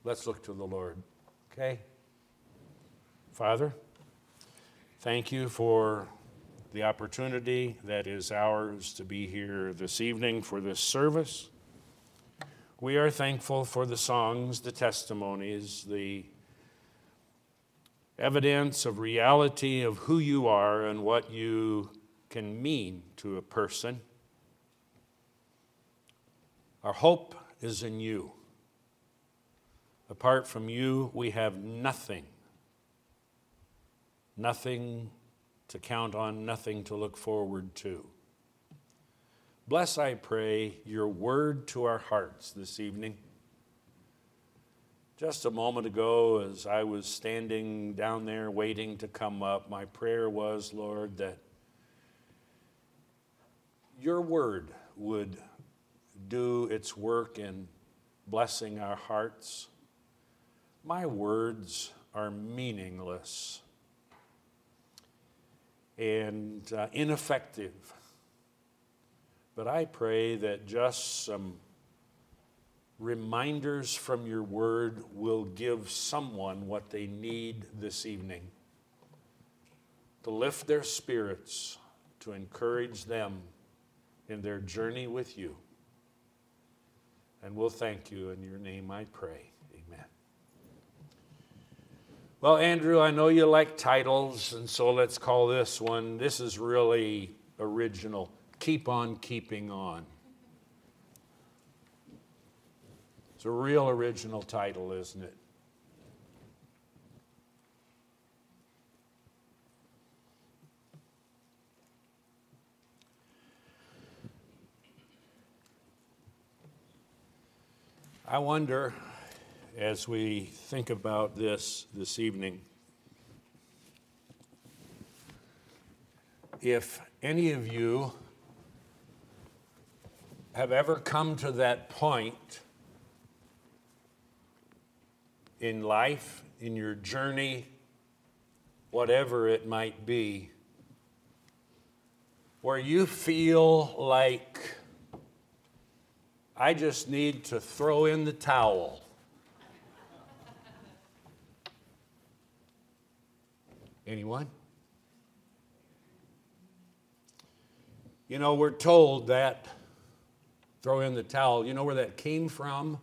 Let's look to the Lord, okay? Father, thank you for the opportunity that is ours to be here this evening for this service. We are thankful for the songs, the testimonies, the evidence of reality of who you are and what you can mean to a person. Our hope is in you. Apart from you, we have nothing. Nothing to count on, nothing to look forward to. Bless, I pray, your word to our hearts this evening. Just a moment ago, as I was standing down there waiting to come up, my prayer was, Lord, that your word would do its work in blessing our hearts. My words are meaningless and ineffective. But I pray that just some reminders from your word will give someone what they need this evening to lift their spirits, to encourage them in their journey with you. And we'll thank you. In your name I pray. Amen. Well, Andrew, I know you like titles, and so let's call this one, this is really original, Keep On Keeping On. It's a real original title, isn't it? I wonder, as we think about this evening, if any of you have ever come to that point in life, in your journey, whatever it might be, where you feel like, I just need to throw in the towel. Anyone? You know, we're told that throw in the towel. You know where that came from?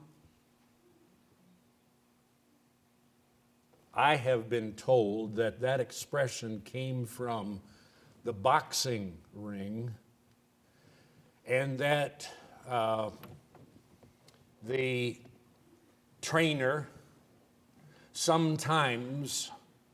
I have been told that that expression came from the boxing ring, and that the trainer sometimes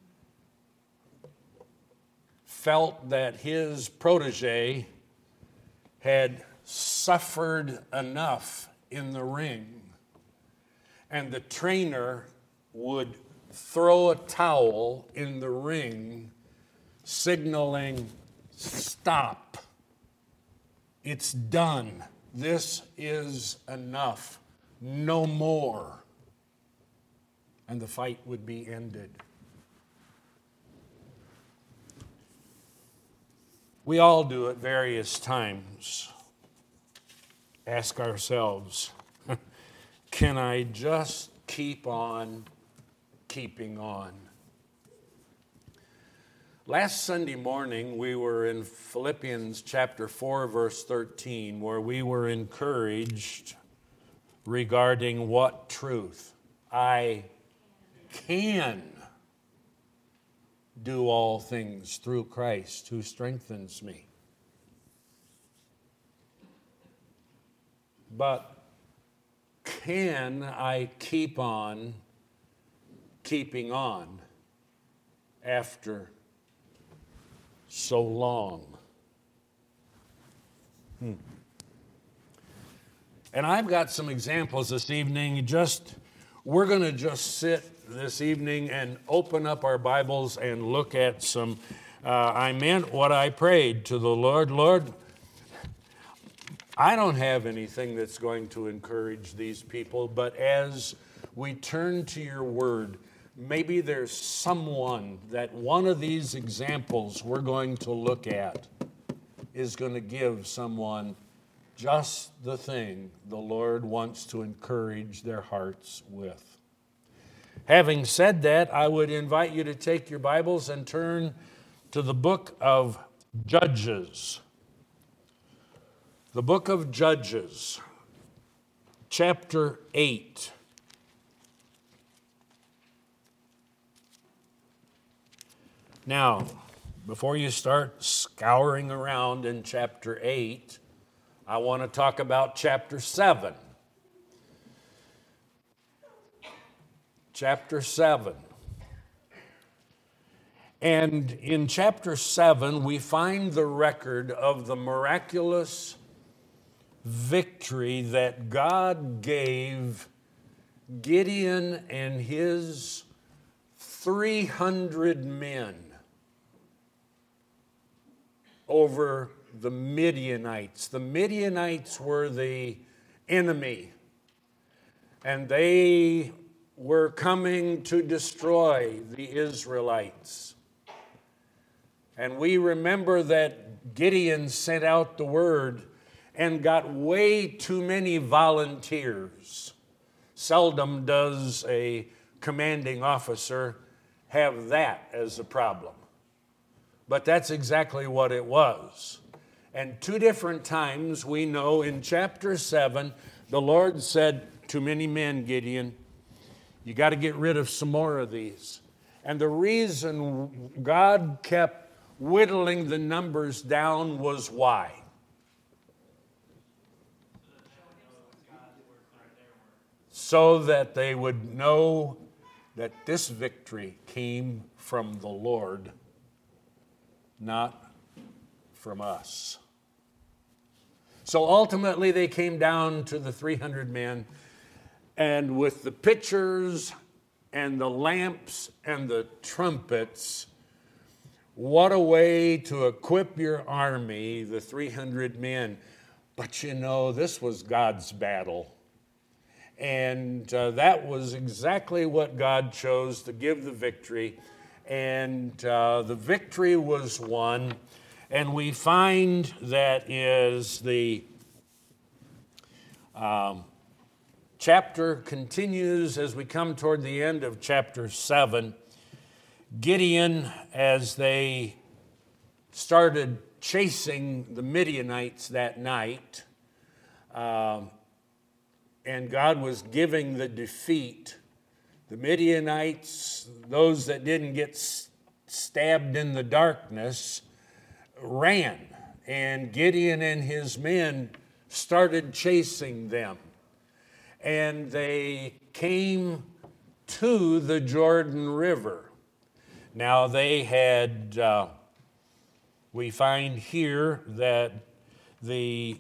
felt that his protege had suffered enough in the ring, and the trainer would throw a towel in the ring, signaling, stop. It's done. This is enough. No more. And the fight would be ended. We all do at various times. Ask ourselves, can I just keep on keeping on? Last Sunday morning, we were in Philippians chapter 4, verse 13, where we were encouraged regarding what truth? I can do all things through Christ who strengthens me. But can I keep on keeping on after so long? And I've got some examples this evening. We're going to just sit this evening and open up our Bibles and look at some. I meant what I prayed to the Lord. Lord, I don't have anything that's going to encourage these people, but as we turn to your word, maybe there's someone that one of these examples we're going to look at is going to give someone just the thing the Lord wants to encourage their hearts with. Having said that, I would invite you to take your Bibles and turn to the book of Judges. The book of Judges, chapter 8. Now, before you start scouring around in chapter 8, I want to talk about chapter 7. Chapter 7. And in chapter 7, we find the record of the miraculous victory that God gave Gideon and his 300 men over the Midianites. The Midianites were the enemy, and they were coming to destroy the Israelites. And we remember that Gideon sent out the word and got way too many volunteers. Seldom does a commanding officer have that as a problem. But that's exactly what it was. And two different times we know in chapter 7, the Lord said to many men, Gideon, you got to get rid of some more of these. And the reason God kept whittling the numbers down was why? So that they would know that this victory came from the Lord, not from us. So ultimately they came down to the 300 men, and with the pitchers and the lamps and the trumpets, what a way to equip your army, the 300 men. But you know, this was God's battle. And that was exactly what God chose to give the victory. And the victory was won. And we find that is the chapter continues as we come toward the end of chapter 7. Gideon, as they started chasing the Midianites that night, and God was giving the defeat, the Midianites, those that didn't get stabbed in the darkness, ran. And Gideon and his men started chasing them. And they came to the Jordan River. Now they had, we find here that the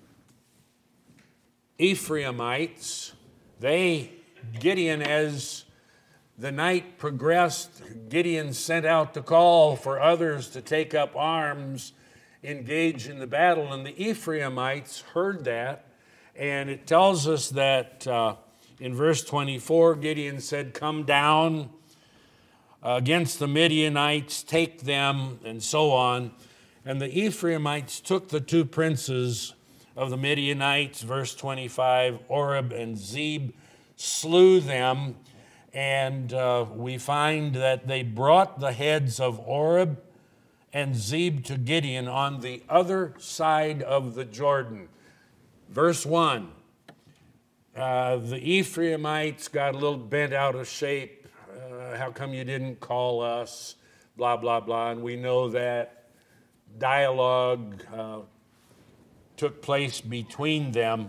Ephraimites, Gideon, as the night progressed, Gideon sent out the call for others to take up arms, engage in the battle, and the Ephraimites heard that. And it tells us that in verse 24, Gideon said, come down against the Midianites, take them, and so on. And the Ephraimites took the two princes of the Midianites, verse 25, Oreb and Zeb, slew them. And we find that they brought the heads of Oreb and Zeb to Gideon on the other side of the Jordan. Verse 1, the Ephraimites got a little bent out of shape. How come you didn't call us? Blah, blah, blah. And we know that dialogue took place between them.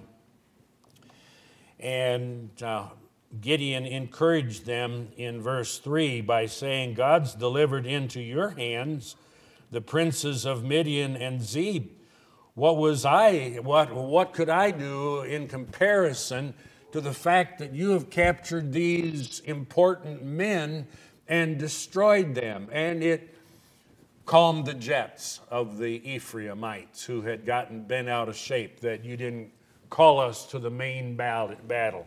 And Gideon encouraged them in verse 3 by saying, God's delivered into your hands the princes of Midian and Zeb. What could I do in comparison to the fact that you have captured these important men and destroyed them? And it calmed the jets of the Ephraimites who had gotten bent out of shape, that you didn't call us to the main battle.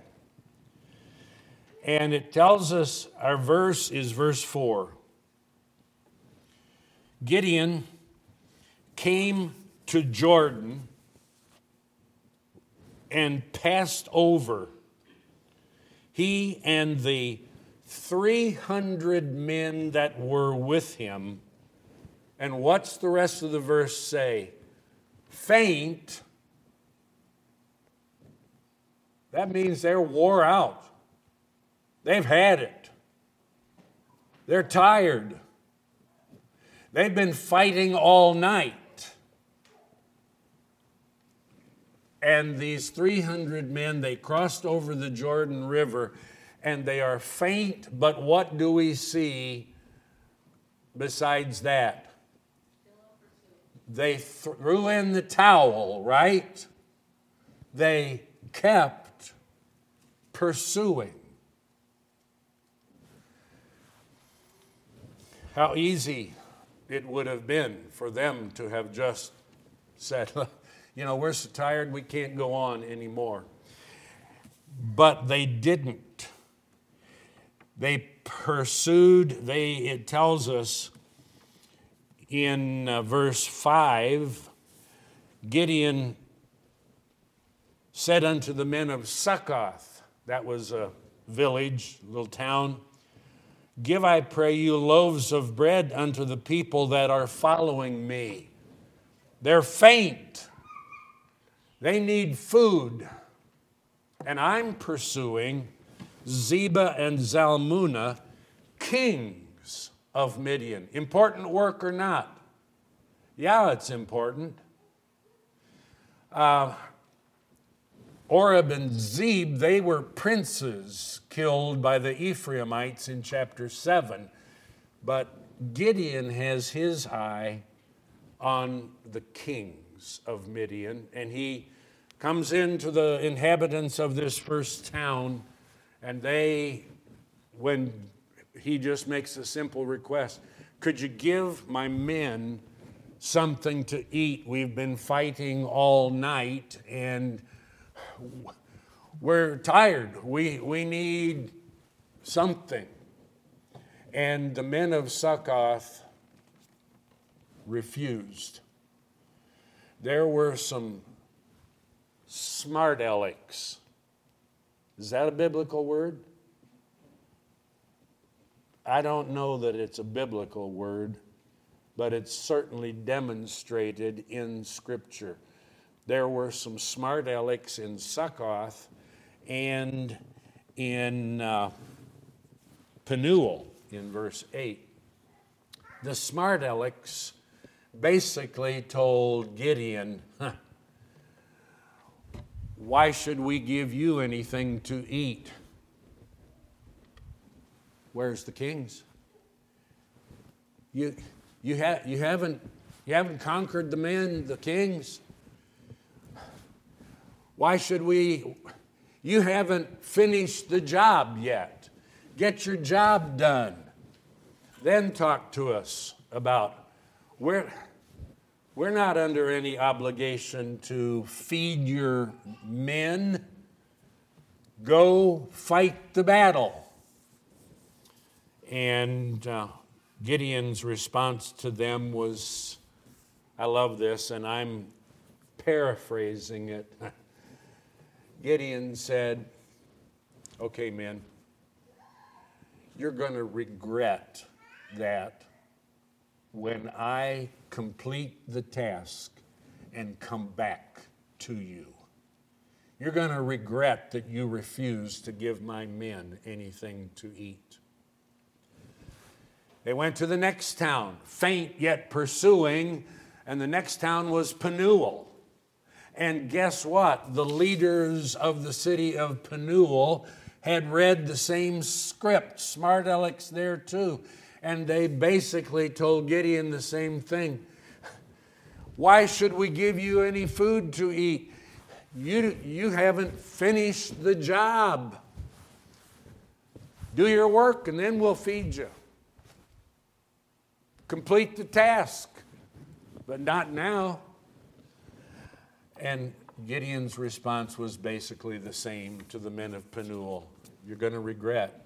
And it tells us, our verse is verse 4. Gideon came to Jordan and passed over, he and the 300 men that were with him. And what's the rest of the verse say? Faint. That means they're wore out. They've had it. They're tired. They've been fighting all night. And these 300 men, they crossed over the Jordan River, and they are faint, but what do we see besides that? They threw in the towel, right? They kept pursuing. How easy it would have been for them to have just said, we're so tired we can't go on anymore. But they didn't. They pursued. It tells us in verse 5, Gideon said unto the men of Succoth, that was a village, little town, give, I pray you, loaves of bread unto the people that are following me. They're faint. They need food. And I'm pursuing Zebah and Zalmunna, kings of Midian. Important work or not? Yeah, it's important. Oreb and Zeb, they were princes killed by the Ephraimites in chapter 7. But Gideon has his eye on the kings of Midian, and he comes into the inhabitants of this first town, and when he just makes a simple request, could you give my men something to eat? We've been fighting all night, and we're tired. We need something. And the men of Succoth refused. There were some smart alecks. Is that a biblical word? I don't know that it's a biblical word, but it's certainly demonstrated in Scripture. There were some smart alecks in Succoth and in Penuel in verse 8. The smart alecks basically told Gideon, why should we give you anything to eat? Where's the kings? You haven't conquered the men, the kings. Why should we? You haven't finished the job yet. Get your job done. Then talk to us about we're not under any obligation to feed your men. Go fight the battle. And Gideon's response to them was, I love this, and I'm paraphrasing it. Gideon said, okay, men, you're going to regret that when I complete the task and come back to you. You're going to regret that you refused to give my men anything to eat. They went to the next town, faint yet pursuing, and the next town was Penuel. And guess what? The leaders of the city of Penuel had read the same script, smart alecks there too, and they basically told Gideon the same thing. Why should we give you any food to eat? You haven't finished the job. Do your work and then we'll feed you. Complete the task, but not now. And Gideon's response was basically the same to the men of Penuel. You're going to regret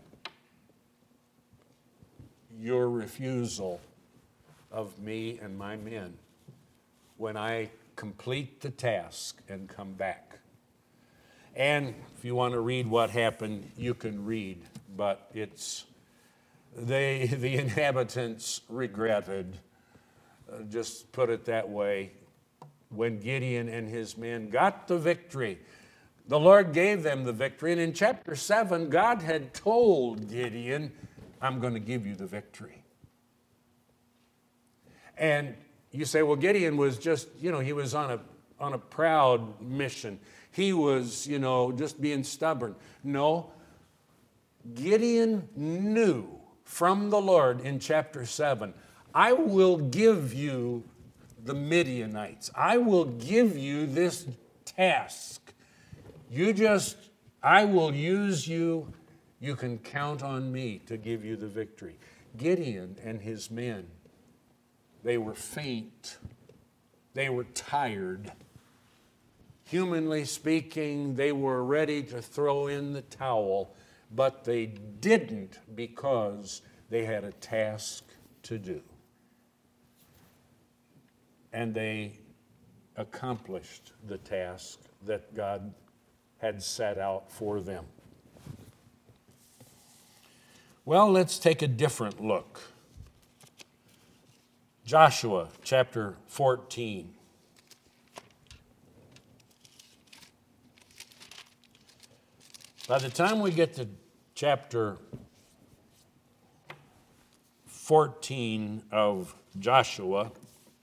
your refusal of me and my men when I complete the task and come back. And if you want to read what happened, you can read, but it's the inhabitants regretted, just put it that way, when Gideon and his men got the victory. The Lord gave them the victory, and in chapter 7, God had told Gideon, I'm going to give you the victory. And you say, well, Gideon was just, he was on a proud mission. He was, just being stubborn. No, Gideon knew from the Lord in chapter 7, I will give you the Midianites. I will give you this task. I will use you. You can count on me to give you the victory. Gideon and his men, they were faint. They were tired. Humanly speaking, they were ready to throw in the towel, but they didn't because they had a task to do. And they accomplished the task that God had set out for them. Well, let's take a different look. Joshua chapter 14. By the time we get to chapter 14 of Joshua,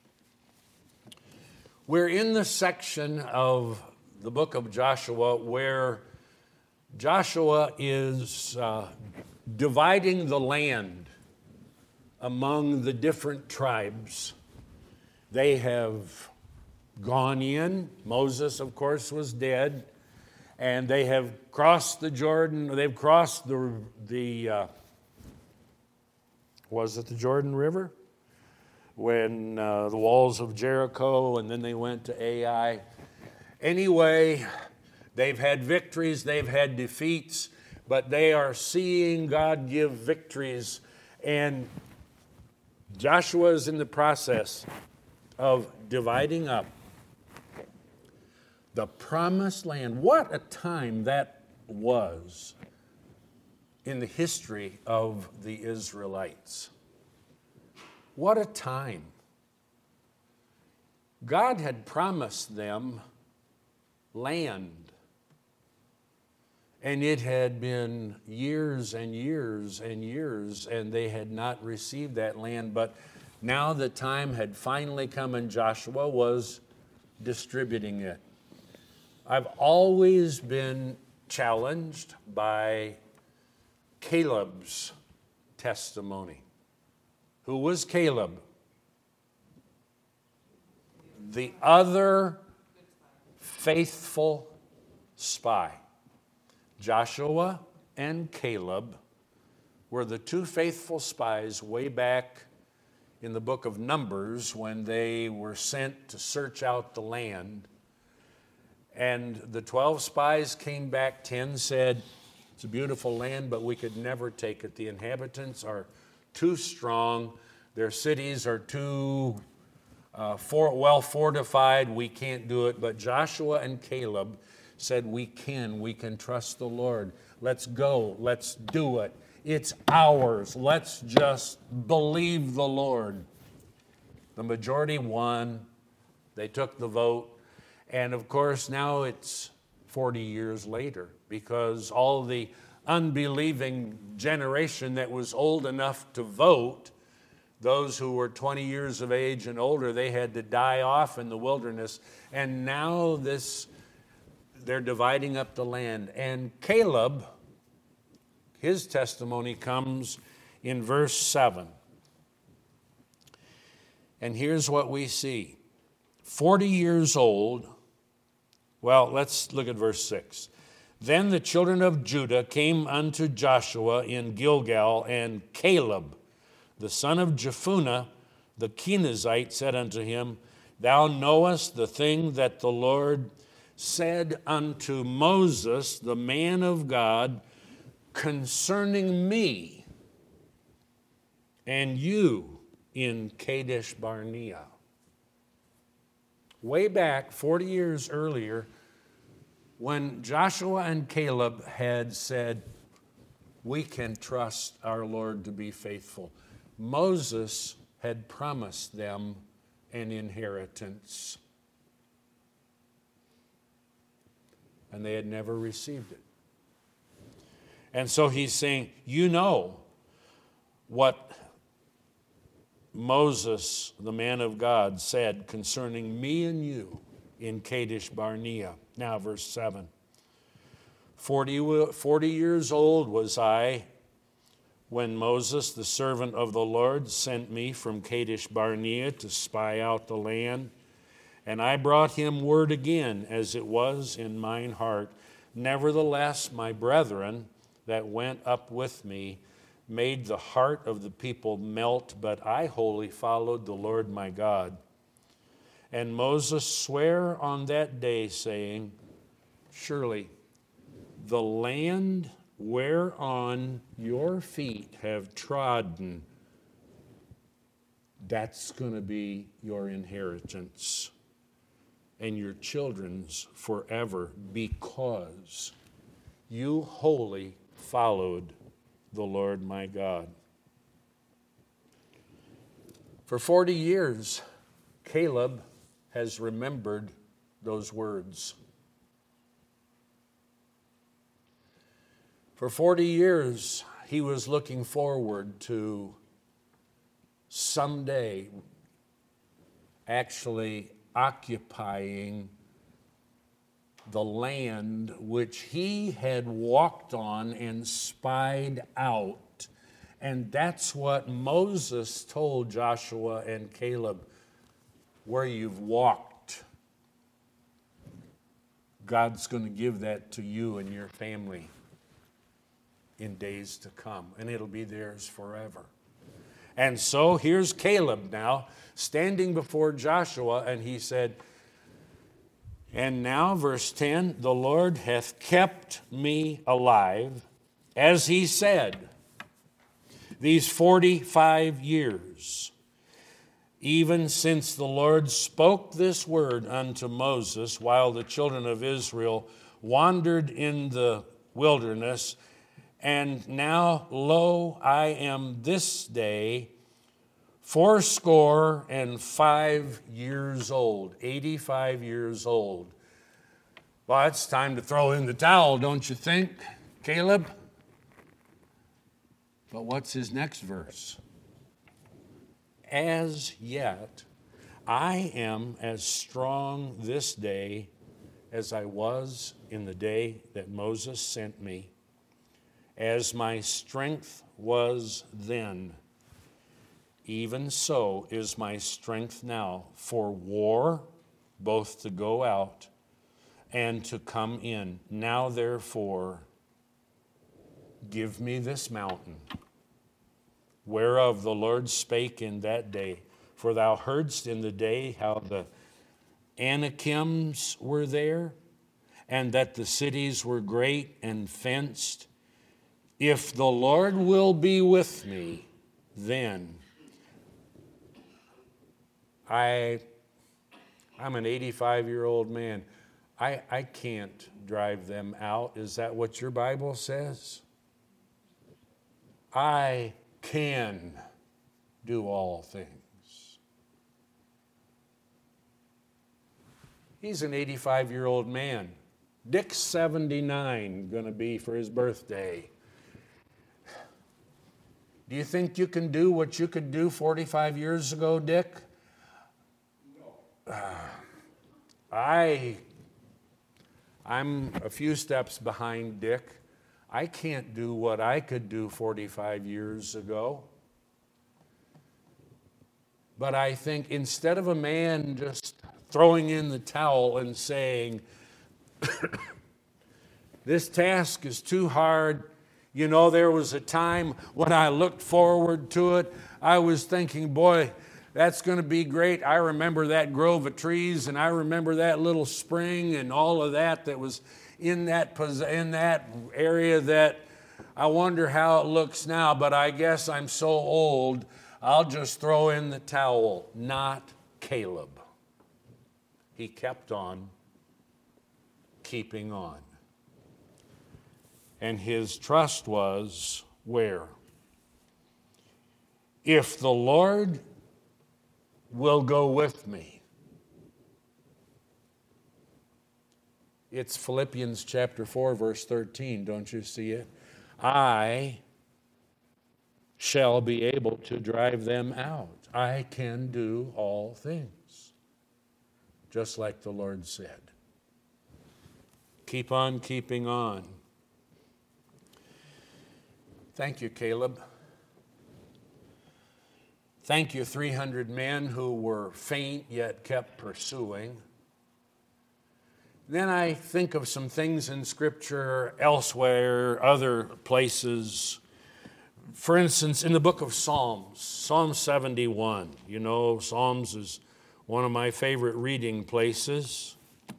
we're in the section of the book of Joshua where Joshua is dividing the land among the different tribes. They have gone in. Moses, of course, was dead. And they have crossed the Jordan. They've crossed was it the Jordan River? When the walls of Jericho, and then they went to Ai. Anyway, they've had victories, they've had defeats, but they are seeing God give victories. And Joshua is in the process of dividing up the promised land. What a time that was in the history of the Israelites. What a time. God had promised them land. And it had been years and years and years, and they had not received that land. But now the time had finally come, and Joshua was distributing it. I've always been challenged by Caleb's testimony. Who was Caleb? The other faithful spy. Joshua and Caleb were the two faithful spies way back in the book of Numbers when they were sent to search out the land. And the 12 spies came back. 10 said, it's a beautiful land, but we could never take it. The inhabitants are too strong. Their cities are too well fortified. We can't do it. But Joshua and Caleb said, we can trust the Lord. Let's go. Let's do it. It's ours. Let's just believe the Lord. The majority won. They took the vote. And of course, now it's 40 years later because all the unbelieving generation that was old enough to vote, those who were 20 years of age and older, they had to die off in the wilderness. And now they're dividing up the land. And Caleb, his testimony comes in verse 7. And here's what we see. 40 years old. Well, let's look at verse 6. Then the children of Judah came unto Joshua in Gilgal, and Caleb, the son of Jephunneh, the Kenizzite, said unto him, Thou knowest the thing that the Lord said unto Moses, the man of God, concerning me and you in Kadesh Barnea. Way back 40 years earlier, when Joshua and Caleb had said, we can trust our Lord to be faithful. Moses had promised them an inheritance, and they had never received it. And so he's saying, you know what Moses, the man of God, said concerning me and you in Kadesh Barnea. Now, verse 7. 40 years old was I when Moses, the servant of the Lord, sent me from Kadesh Barnea to spy out the land. And I brought him word again, as it was in mine heart. Nevertheless, my brethren that went up with me made the heart of the people melt, but I wholly followed the Lord my God. And Moses sware on that day, saying, surely the land whereon your feet have trodden, that's going to be your inheritance and your children's forever, because you wholly followed the Lord my God. For 40 years, Caleb has remembered those words. For 40 years, he was looking forward to someday actually occupying the land which he had walked on and spied out. And that's what Moses told Joshua and Caleb. Where you've walked, God's going to give that to you and your family in days to come, and it'll be theirs forever. And so here's Caleb now standing before Joshua, and he said, and now, verse 10, the Lord hath kept me alive, as he said, these 45 years, even since the Lord spoke this word unto Moses while the children of Israel wandered in the wilderness. And now, lo, I am this day 85 years old, 85 years old. Well, it's time to throw in the towel, don't you think, Caleb? But what's his next verse? As yet, I am as strong this day as I was in the day that Moses sent me. As my strength was then, even so is my strength now for war, both to go out and to come in. Now, therefore, give me this mountain, whereof the Lord spake in that day. For thou heardst in the day how the Anakims were there, and that the cities were great and fenced. If the Lord will be with me, then I'm an 85-year-old man. I can't drive them out. Is that what your Bible says? I can do all things. He's an 85-year-old man. Dick's 79, going to be for his birthday. Do you think you can do what you could do 45 years ago, Dick? No. I'm a few steps behind Dick. I can't do what I could do 45 years ago. But I think instead of a man just throwing in the towel and saying, this task is too hard. You know, there was a time when I looked forward to it. I was thinking, boy, that's going to be great. I remember that grove of trees, and I remember that little spring and all of that was in that area that I wonder how it looks now, but I guess I'm so old, I'll just throw in the towel. Not Caleb. He kept on keeping on. And his trust was where? If the Lord will go with me. It's Philippians chapter 4, verse 13. Don't you see it? I shall be able to drive them out. I can do all things. Just like the Lord said. Keep on keeping on. Thank you, Caleb. Thank you, 300 men who were faint yet kept pursuing. Then I think of some things in Scripture elsewhere, other places. For instance, in the book of Psalms, Psalm 71. You know, Psalms is one of my favorite reading places.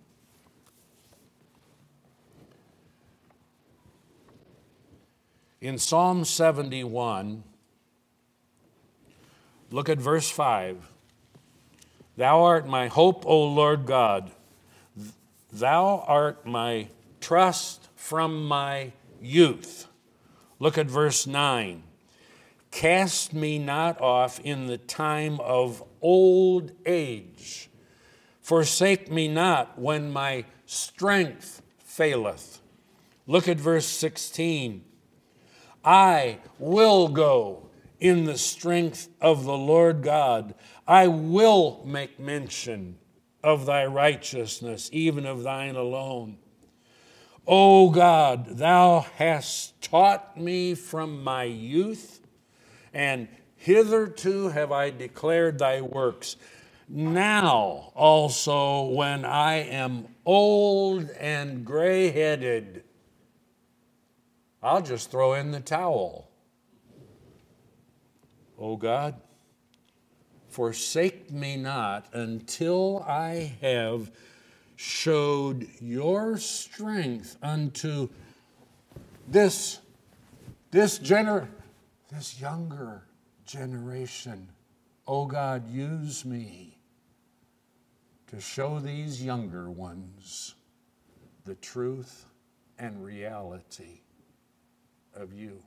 In Psalm 71, look at verse 5. Thou art my hope, O Lord God. Thou art my trust from my youth. Look at verse 9. Cast me not off in the time of old age. Forsake me not when my strength faileth. Look at verse 16. I will go in the strength of the Lord God. I will make mention of thy righteousness, even of thine alone. O God, thou hast taught me from my youth, and hitherto have I declared thy works. Now also, when I am old and gray-headed, I'll just throw in the towel. O God, forsake me not until I have showed your strength unto this younger generation. O God, use me to show these younger ones the truth and reality of you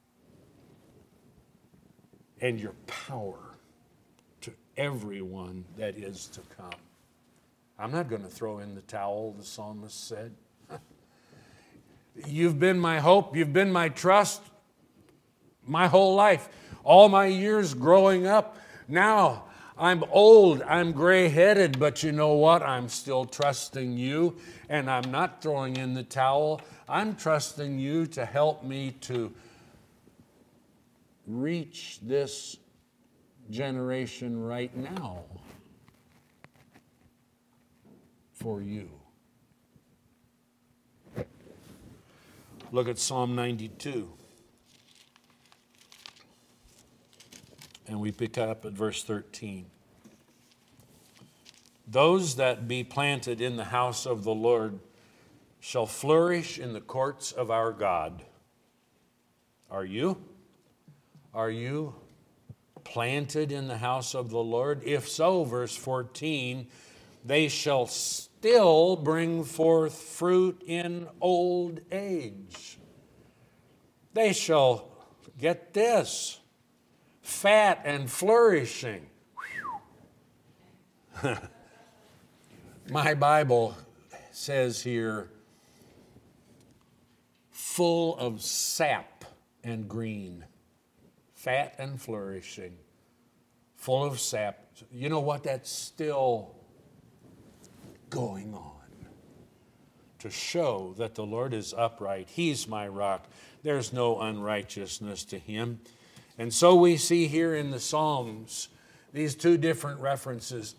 and your power to everyone that is to come. I'm not going to throw in the towel, the psalmist said. You've been my hope, you've been my trust my whole life, all my years growing up. Now I'm old, I'm gray-headed, but you know what? I'm still trusting you, and I'm not throwing in the towel. I'm trusting you to help me to reach this generation right now for you. Look at Psalm 92. And we pick up at verse 13. Those that be planted in the house of the Lord shall flourish in the courts of our God. Are you? Are you planted in the house of the Lord? If so, verse 14, they shall still bring forth fruit in old age. They shall, get this, fat and flourishing. My Bible says here, full of sap and green. Fat and flourishing. Full of sap. You know what? That's still going on to show that the Lord is upright. He's my rock. There's no unrighteousness to him. And so we see here in the Psalms these two different references.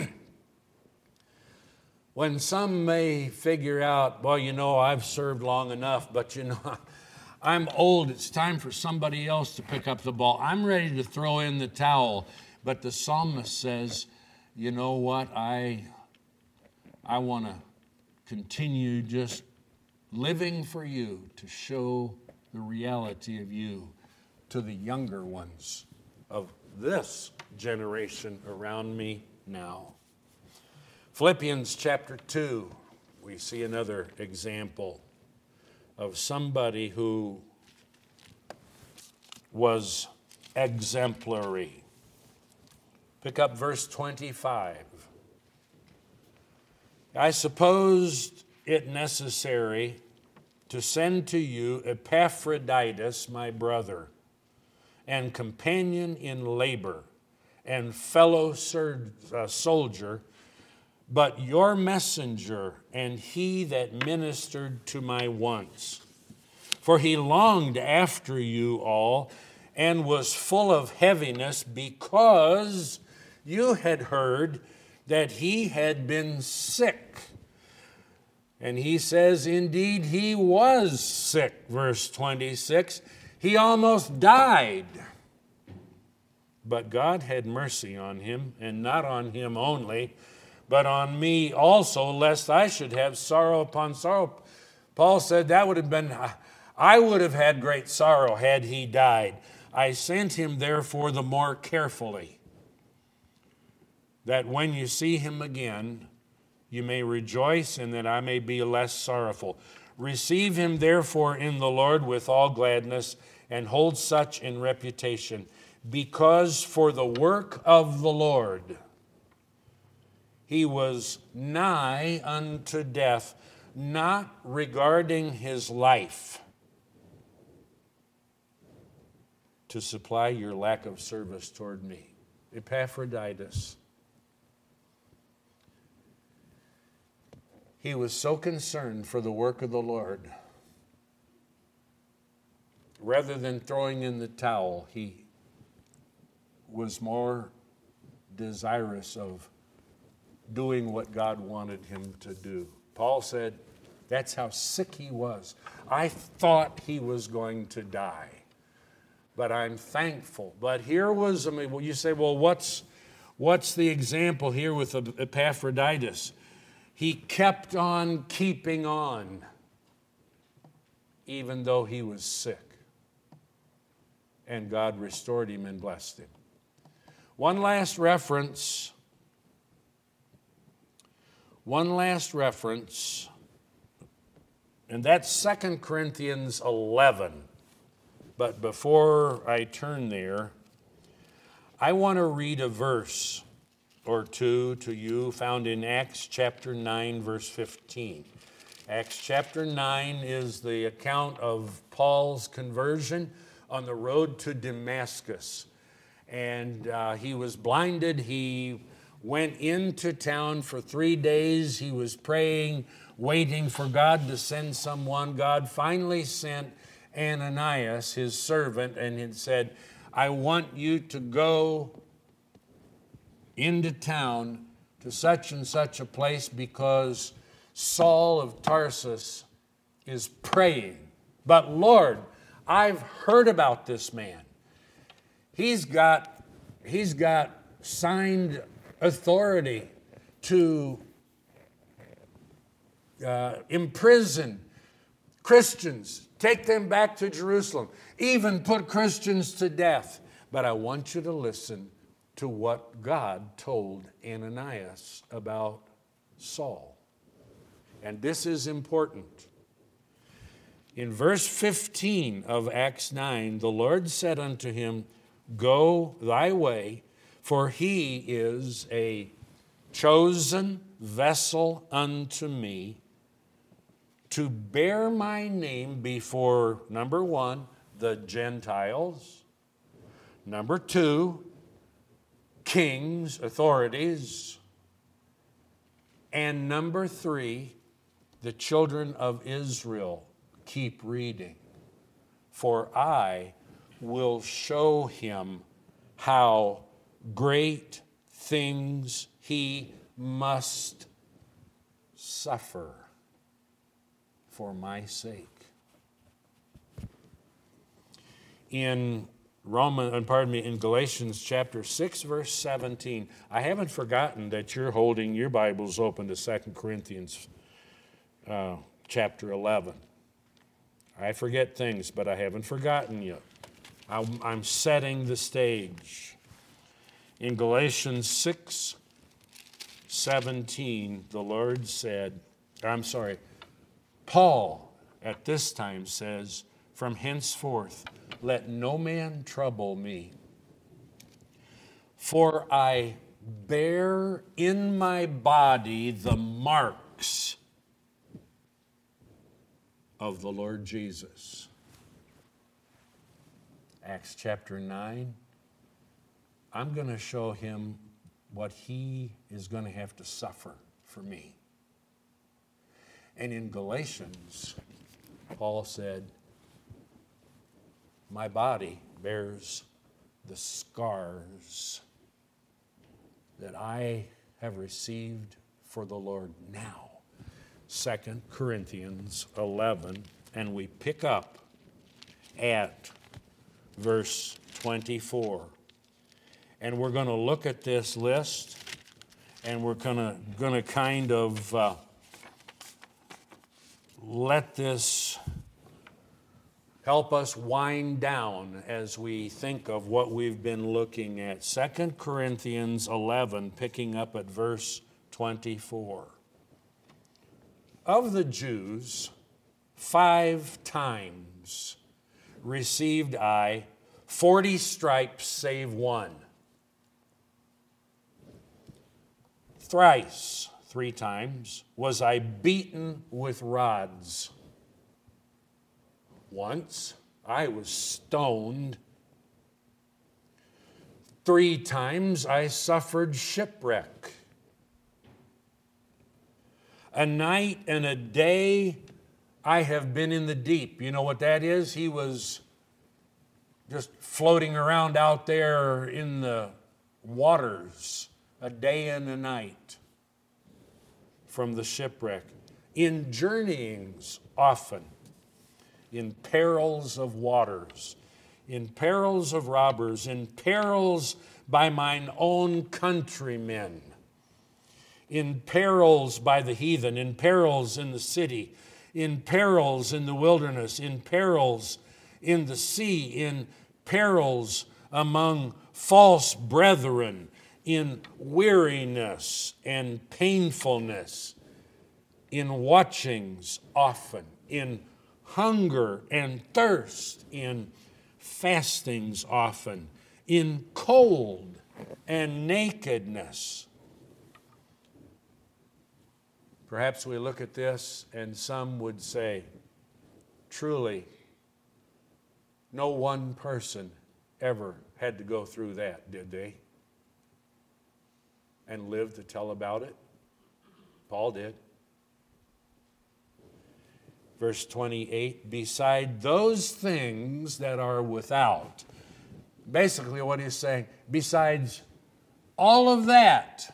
When some may figure out, well, you know, I've served long enough, but you know, I'm old. It's time for somebody else to pick up the ball. I'm ready to throw in the towel. But the psalmist says, you know what? I want to continue just living for you to show the reality of you to the younger ones of this generation around me now. Philippians chapter 2, we see another example of somebody who was exemplary. Pick up verse 25. I supposed it necessary to send to you Epaphroditus, my brother, and companion in labor, and fellow soldier, but your messenger, and he that ministered to my wants. For he longed after you all, and was full of heaviness, because you had heard that he had been sick. And he says, indeed, he was sick, verse 26. He almost died. But God had mercy on him, and not on him only, but on me also, lest I should have sorrow upon sorrow. Paul said that would have been, I would have had great sorrow had he died. I sent him therefore the more carefully, that when you see him again, you may rejoice, and that I may be less sorrowful. Receive him therefore in the Lord with all gladness, and hold such in reputation, because for the work of the Lord he was nigh unto death, not regarding his life, to supply your lack of service toward me. Epaphroditus. He was so concerned for the work of the Lord. Rather than throwing in the towel, he was more desirous of doing what God wanted him to do. Paul said, that's how sick he was. I thought he was going to die, but I'm thankful. But here was, you say, well, what's the example here with Epaphroditus? He kept on keeping on, even though he was sick. And God restored him and blessed him. One last reference, and that's 2 Corinthians 11. But before I turn there, I want to read a verse or two to you found in Acts chapter 9, verse 15. Acts chapter 9 is the account of Paul's conversion on the road to Damascus. And he was blinded. He went into town for 3 days. He was praying, waiting for God to send someone. God finally sent Ananias, his servant, and he said, I want you to go into town to such and such a place because Saul of Tarsus is praying. But Lord, I've heard about this man. He's got signed authority to imprison Christians, take them back to Jerusalem, even put Christians to death. But I want you to listen to what God told Ananias about Saul. And this is important. In verse 15 of Acts 9, the Lord said unto him, Go thy way, for he is a chosen vessel unto me to bear my name before, number one, the Gentiles, number two, kings, authorities, and number three, the children of Israel. Keep reading. For I will show him how great things he must suffer for my sake. In Galatians chapter 6, verse 17, I haven't forgotten that you're holding your Bibles open to 2 Corinthians chapter 11. I forget things, but I haven't forgotten you. I'm setting the stage. In Galatians 6:17, the Lord said, Paul at this time says, "From henceforth let no man trouble me. For I bear in my body the marks of the Lord Jesus." Acts chapter 9, I'm going to show him what he is going to have to suffer for me. And in Galatians, Paul said, my body bears the scars that I have received for the Lord now. 2 Corinthians 11, and we pick up at verse 24. And we're going to look at this list, and we're going to kind of let this help us wind down as we think of what we've been looking at. 2 Corinthians 11, picking up at verse 24. Of the Jews, 5 times received I 40 stripes save one. Thrice, 3 times, was I beaten with rods. Once I was stoned. 3 times I suffered shipwreck. A night and a day I have been in the deep. You know what that is? He was just floating around out there in the waters a day and a night from the shipwreck. In journeyings often, in perils of waters, in perils of robbers, in perils by mine own countrymen, in perils by the heathen, in perils in the city, in perils in the wilderness, in perils in the sea, in perils among false brethren, in weariness and painfulness, in watchings often, in hunger and thirst, in fastings often, in cold and nakedness. Perhaps we look at this and some would say, truly, no one person ever had to go through that, did they? And live to tell about it? Paul did. Verse 28, beside those things that are without. Basically what he's saying, besides all of that,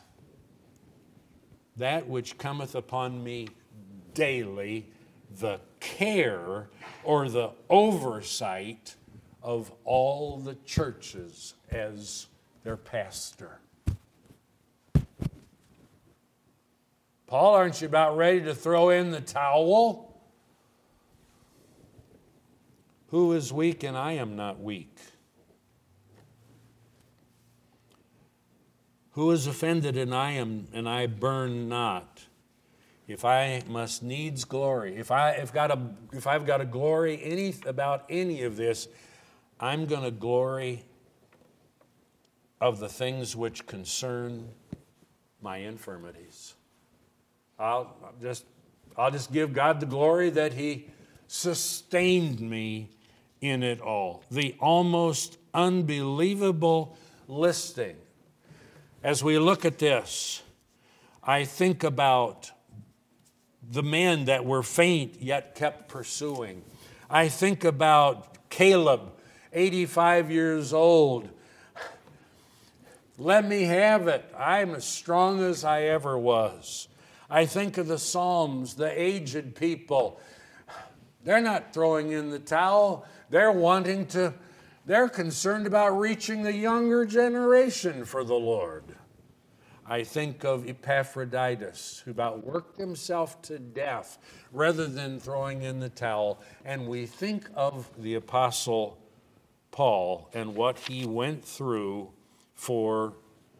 that which cometh upon me daily, the care or the oversight of all the churches as their pastor. Paul, aren't you about ready to throw in the towel? Who is weak and I am not weak? Who is offended and I burn not? If I must needs glory, if I've got to glory about any of this, I'm going to glory of the things which concern my infirmities. I'll just give God the glory that He sustained me in it all. The almost unbelievable listing. As we look at this, I think about the men that were faint yet kept pursuing. I think about Caleb, 85 years old. Let me have it. I'm as strong as I ever was. I think of the Psalms, the aged people. They're not throwing in the towel. They're concerned about reaching the younger generation for the Lord. I think of Epaphroditus, who about worked himself to death rather than throwing in the towel. And we think of the Apostle Paul and what he went through for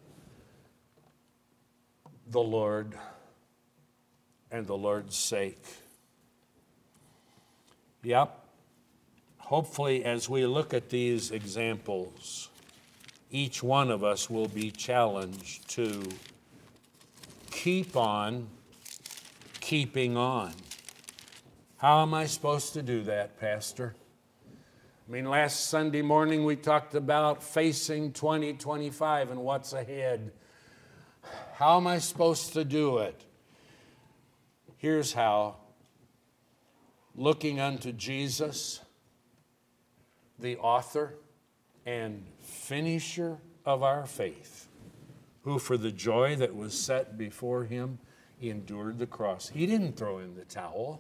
the Lord and the Lord's sake. Yep. Hopefully, as we look at these examples, each one of us will be challenged to keep on keeping on. How am I supposed to do that, Pastor? I mean, last Sunday morning we talked about facing 2025 and what's ahead. How am I supposed to do it? Here's how. Looking unto Jesus, the author and finisher of our faith, who for the joy that was set before him endured the cross. He didn't throw in the towel.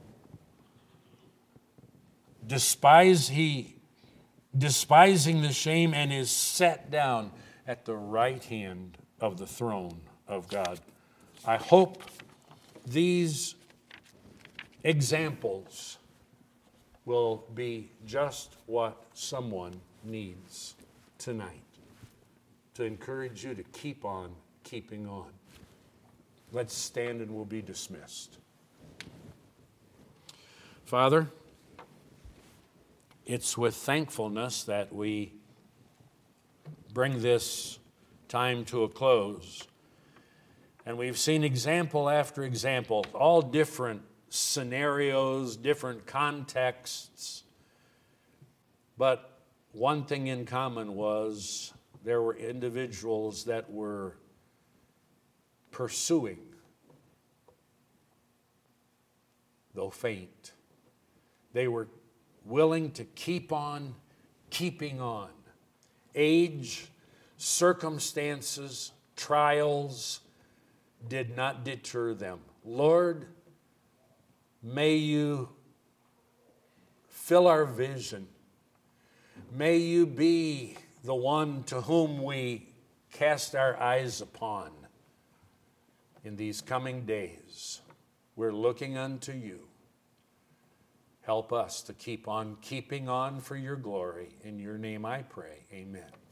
Despising the shame, and is set down at the right hand of the throne of God. I hope these examples will be just what someone needs tonight to encourage you to keep on keeping on. Let's stand and we'll be dismissed. Father, it's with thankfulness that we bring this time to a close. And we've seen example after example, all different scenarios, different contexts. But one thing in common was there were individuals that were pursuing, though faint. They were willing to keep on keeping on. Age, circumstances, trials did not deter them. Lord, may you fill our vision. May you be the one to whom we cast our eyes upon in these coming days. We're looking unto you. Help us to keep on keeping on for your glory. In your name I pray. Amen.